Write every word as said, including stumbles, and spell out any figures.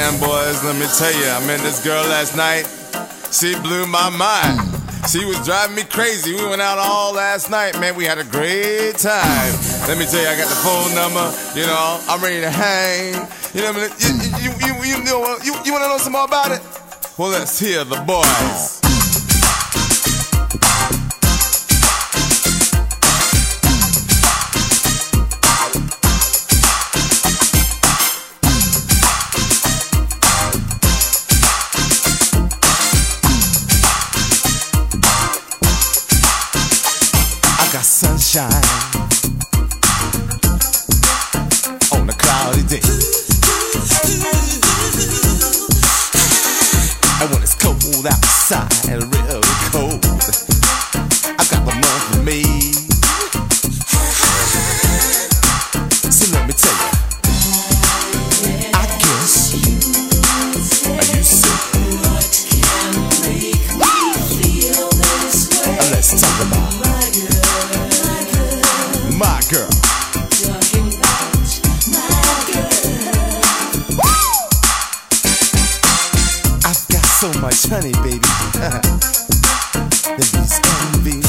Man, boys, let me tell you, I met this girl last night. She blew my mind. She was driving me crazy. We went out all last night, man. We had a great time. Let me tell you, I got the phone number. You know, I'm ready to hang. You know, you you you you, you, you, you want to know some more about it? Well, let's hear the boys. Got sunshine on a cloudy day, and when it's cold outside, really cold, I got the month for me. So let me tell you, I guess you see, let's talk about my girl. Talking about my girl. Woo! I've got so much honey, baby. That beats envy.